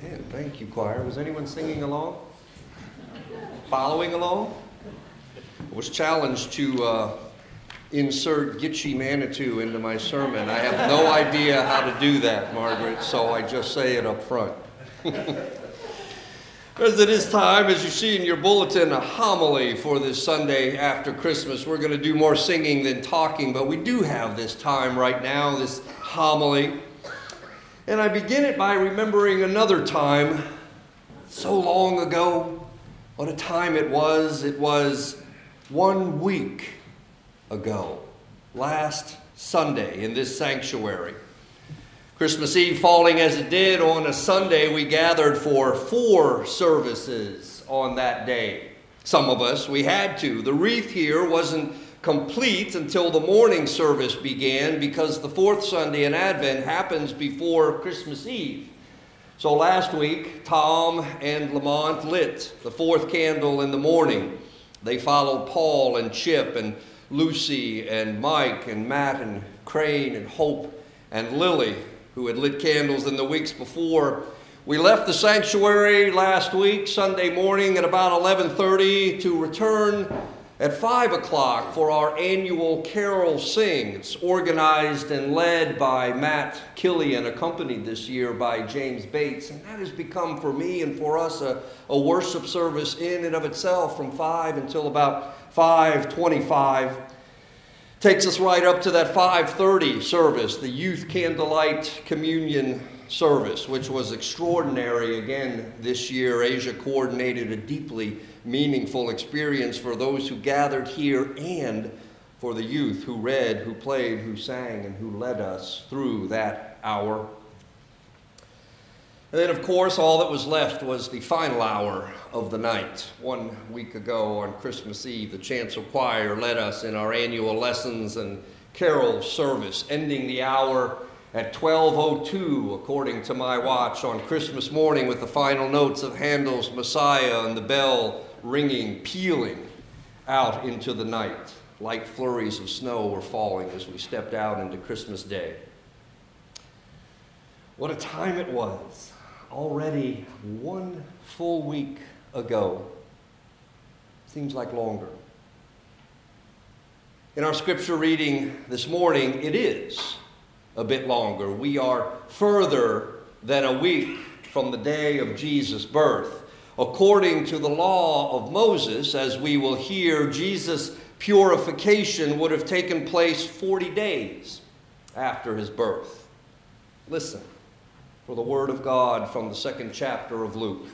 And thank you, choir. Was anyone singing along? Following along? I was challenged to insert Gitchy Manitou into my sermon. I have no idea how to do that, Margaret, so I just say it up front. As it is time, as you see in your bulletin, a homily for this Sunday after Christmas. We're going to do more singing than talking, but we do have this time right now, this homily. And I begin it by remembering another time, so long ago. What a time it was. It was 1 week ago, last Sunday in this sanctuary. Christmas Eve falling as it did on a Sunday, we gathered for 4 services on that day. Some of us, we had to. The wreath here wasn't complete until the morning service began because the 4th Sunday in Advent happens before Christmas Eve. So last week, Tom and Lamont lit the 4th candle in the morning. They followed Paul and Chip and Lucy and Mike and Matt and Crane and Hope and Lily, who had lit candles in the weeks before. We left the sanctuary last week, Sunday morning at about 11:30 to return at 5 o'clock for our annual Carol Sing. It's organized and led by Matt Killian, accompanied this year by James Bates. And that has become for me and for us a worship service in and of itself from 5 until about 5:25. Takes us right up to that 5:30 service, the Youth Candlelight Communion service, which was extraordinary again this year. Asia coordinated a deeply meaningful experience for those who gathered here and for the youth who read, who played, who sang, and who led us through that hour. And then, of course, all that was left was the final hour of the night. 1 week ago on Christmas Eve, the chancel choir led us in our annual lessons and carol service, ending the hour at 12:02, according to my watch, on Christmas morning with the final notes of Handel's Messiah and the bell ringing, pealing out into the night. Light flurries of snow were falling as we stepped out into Christmas Day. What a time it was. Already 1 full week ago. Seems like longer. In our scripture reading this morning, it is a bit longer. We are further than a week from the day of Jesus' birth. According to the law of Moses, as we will hear, Jesus' purification would have taken place 40 days after his birth. Listen for the word of God from the 2nd chapter of Luke.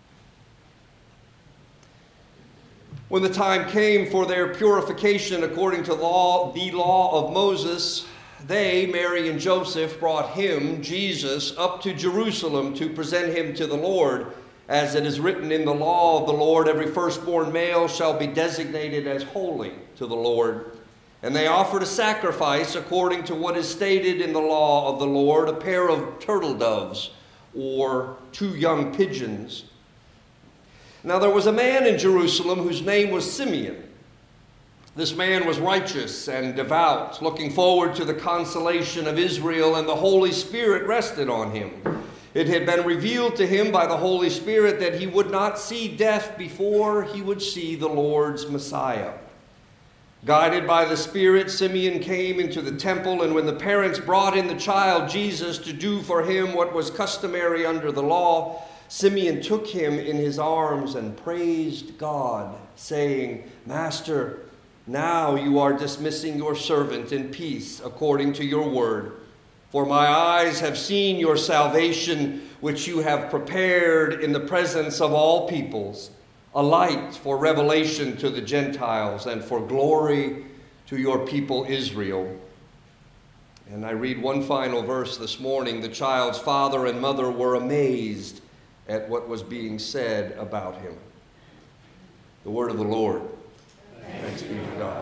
When the time came for their purification according to the law of Moses, they, Mary and Joseph, brought him, Jesus, up to Jerusalem to present him to the Lord. As it is written in the law of the Lord, every firstborn male shall be designated as holy to the Lord. And they offered a sacrifice according to what is stated in the law of the Lord, a pair of turtle doves or 2 young pigeons. Now there was a man in Jerusalem whose name was Simeon. This man was righteous and devout, looking forward to the consolation of Israel, and the Holy Spirit rested on him. It had been revealed to him by the Holy Spirit that he would not see death before he would see the Lord's Messiah. Guided by the Spirit, Simeon came into the temple, and when the parents brought in the child Jesus to do for him what was customary under the law, Simeon took him in his arms and praised God, saying, "Master, now you are dismissing your servant in peace according to your word. For my eyes have seen your salvation, which you have prepared in the presence of all peoples, a light for revelation to the Gentiles and for glory to your people Israel." And I read one final verse this morning. The child's father and mother were amazed at what was being said about him. The word of the Lord. Thanks be to God.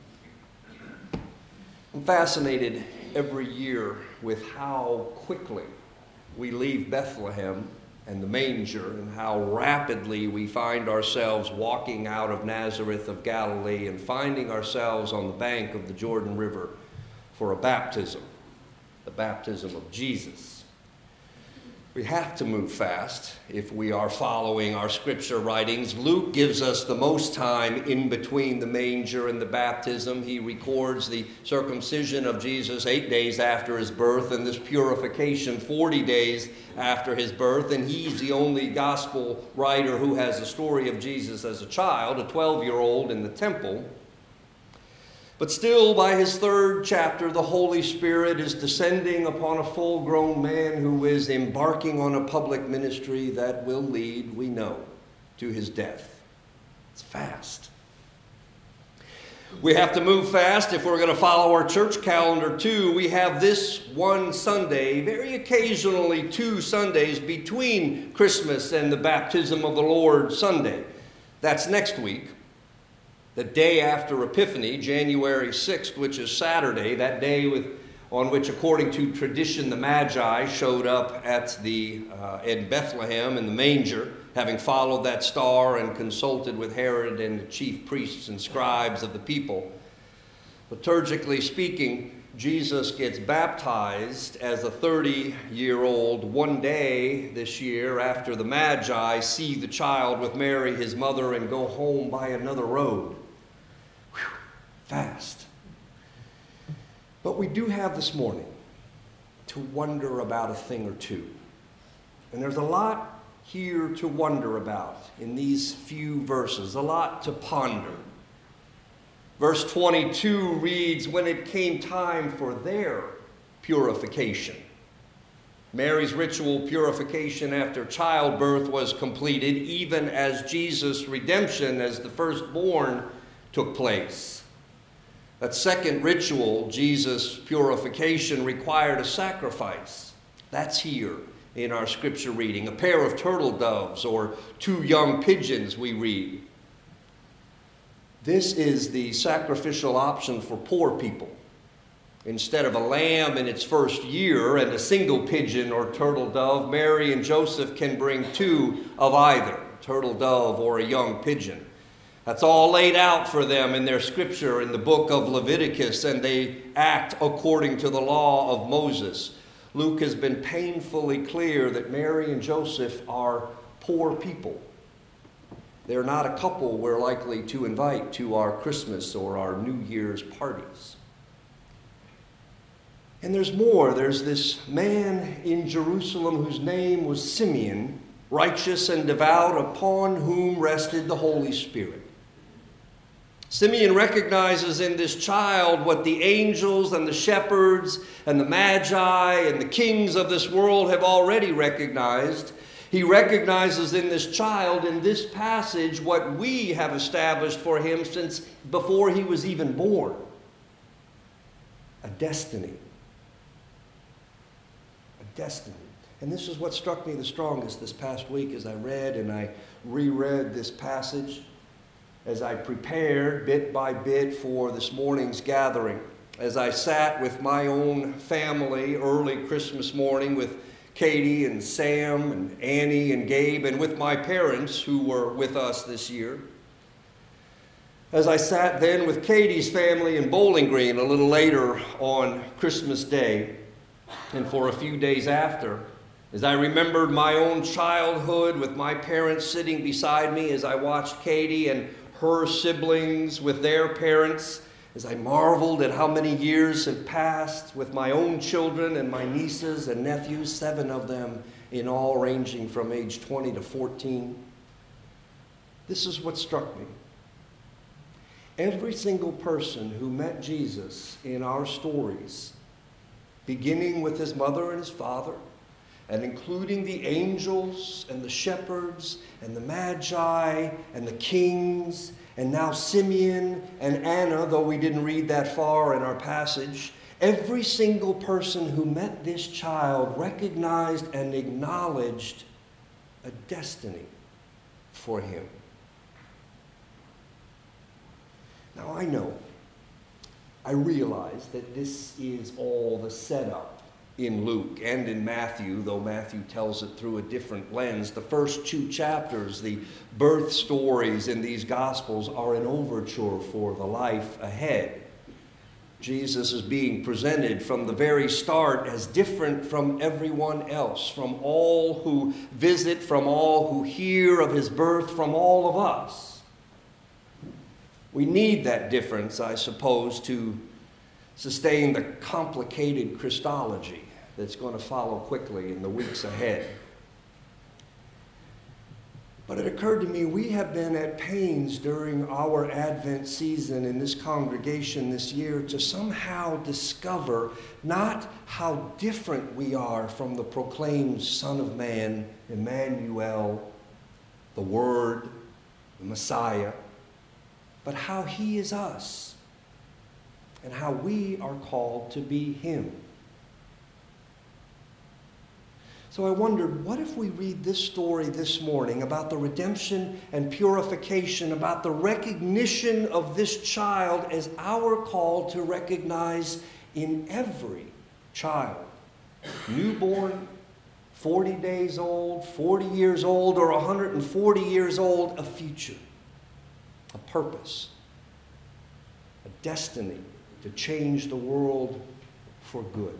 I'm fascinated every year with how quickly we leave Bethlehem and the manger, and how rapidly we find ourselves walking out of Nazareth of Galilee and finding ourselves on the bank of the Jordan River for a baptism, the baptism of Jesus. We have to move fast if we are following our scripture writings. Luke gives us the most time in between the manger and the baptism. He records the circumcision of Jesus 8 days after his birth and this purification 40 days after his birth. And he's the only gospel writer who has a story of Jesus as a child, a 12-year-old in the temple. But still, by his third chapter, the Holy Spirit is descending upon a full-grown man who is embarking on a public ministry that will lead, we know, to his death. It's fast. We have to move fast if we're going to follow our church calendar too. We have this one Sunday, very occasionally 2 Sundays between Christmas and the Baptism of the Lord Sunday. That's next week. The day after Epiphany, January 6th, which is Saturday, that day on which, according to tradition, the Magi showed up in Bethlehem in the manger, having followed that star and consulted with Herod and the chief priests and scribes of the people. Liturgically speaking, Jesus gets baptized as a 30-year-old one day this year after the Magi see the child with Mary, his mother, and go home by another road. Whew, fast. But we do have this morning to wonder about a thing or two. And there's a lot here to wonder about in these few verses, a lot to ponder. Verse 22 reads, when it came time for their purification. Mary's ritual purification after childbirth was completed, even as Jesus' redemption as the firstborn took place. That second ritual, Jesus' purification, required a sacrifice. That's here in our scripture reading. A pair of turtle doves or 2 young pigeons, we read. This is the sacrificial option for poor people. Instead of a lamb in its first year and a single pigeon or turtle dove, Mary and Joseph can bring 2 of either, a turtle dove or a young pigeon. That's all laid out for them in their scripture in the book of Leviticus, and they act according to the law of Moses. Luke has been painfully clear that Mary and Joseph are poor people. They're not a couple we're likely to invite to our Christmas or our New Year's parties. And there's more. There's this man in Jerusalem whose name was Simeon, righteous and devout, upon whom rested the Holy Spirit. Simeon recognizes in this child what the angels and the shepherds and the magi and the kings of this world have already recognized. He recognizes in this child, in this passage, what we have established for him since before he was even born. A destiny. A destiny. And this is what struck me the strongest this past week as I read and I reread this passage, as I prepared bit by bit for this morning's gathering. As I sat with my own family early Christmas morning with Katie and Sam and Annie and Gabe, and with my parents who were with us this year. As I sat then with Katie's family in Bowling Green a little later on Christmas Day, and for a few days after, as I remembered my own childhood with my parents sitting beside me as I watched Katie and her siblings with their parents, as I marveled at how many years have passed with my own children and my nieces and nephews, 7 of them in all, ranging from age 20 to 14. This is what struck me. Every single person who met Jesus in our stories, beginning with his mother and his father, and including the angels and the shepherds and the magi and the kings, and now Simeon and Anna, though we didn't read that far in our passage, every single person who met this child recognized and acknowledged a destiny for him. Now I realize that this is all the setup in Luke and in Matthew, though Matthew tells it through a different lens. The first 2 chapters, the birth stories in these Gospels, are an overture for the life ahead. Jesus is being presented from the very start as different from everyone else, from all who visit, from all who hear of his birth, from all of us. We need that difference, I suppose, to sustain the complicated Christology that's going to follow quickly in the weeks ahead. But it occurred to me, we have been at pains during our Advent season in this congregation this year to somehow discover not how different we are from the proclaimed Son of Man, Emmanuel, the Word, the Messiah, but how he is us and how we are called to be him. So I wondered, what if we read this story this morning about the redemption and purification, about the recognition of this child as our call to recognize in every child, newborn, 40 days old, 40 years old, or 140 years old, a future, a purpose, a destiny to change the world for good.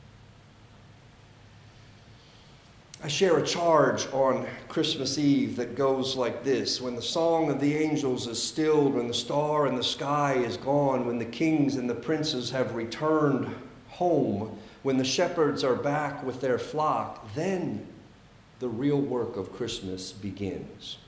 I share a charge on Christmas Eve that goes like this: when the song of the angels is stilled, when the star in the sky is gone, when the kings and the princes have returned home, when the shepherds are back with their flock, then the real work of Christmas begins.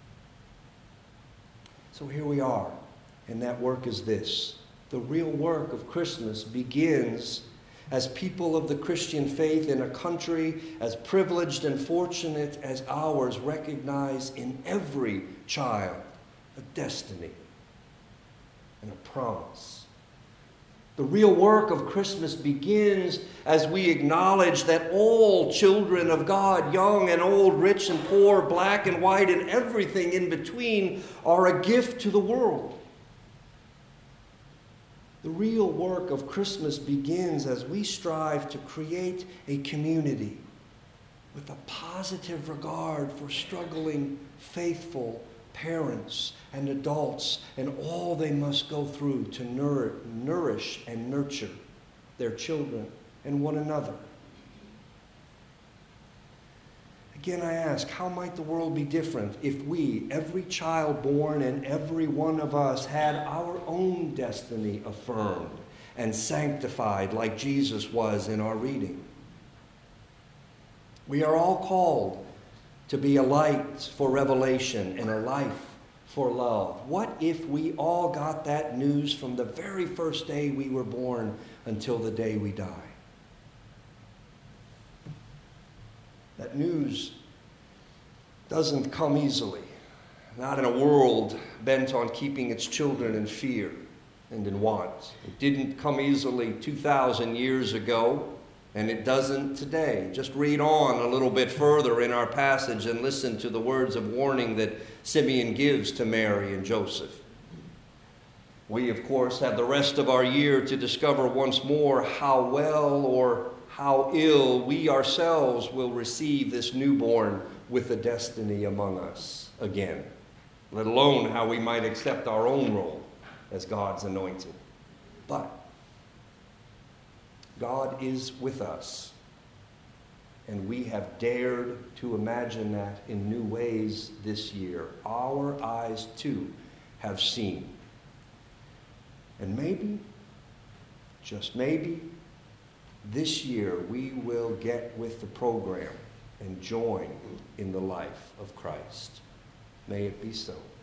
So here we are, and that work is this. The real work of Christmas begins as people of the Christian faith in a country as privileged and fortunate as ours recognize in every child a destiny and a promise. The real work of Christmas begins as we acknowledge that all children of God, young and old, rich and poor, black and white, and everything in between, are a gift to the world. The real work of Christmas begins as we strive to create a community with a positive regard for struggling, faithful parents and adults and all they must go through to nourish and nurture their children and one another. Again, I ask, how might the world be different if we, every child born and every one of us, had our own destiny affirmed and sanctified like Jesus was in our reading? We are all called to be a light for revelation and a life for love. What if we all got that news from the very first day we were born until the day we die? That news doesn't come easily, not in a world bent on keeping its children in fear and in want. It didn't come easily 2,000 years ago, and it doesn't today. Just read on a little bit further in our passage and listen to the words of warning that Simeon gives to Mary and Joseph. We, of course, have the rest of our year to discover once more how well or how ill we ourselves will receive this newborn with a destiny among us again, let alone how we might accept our own role as God's anointed. But God is with us, and we have dared to imagine that in new ways this year. Our eyes, too, have seen. And maybe, just maybe, this year we will get with the program and join in the life of Christ. May it be so.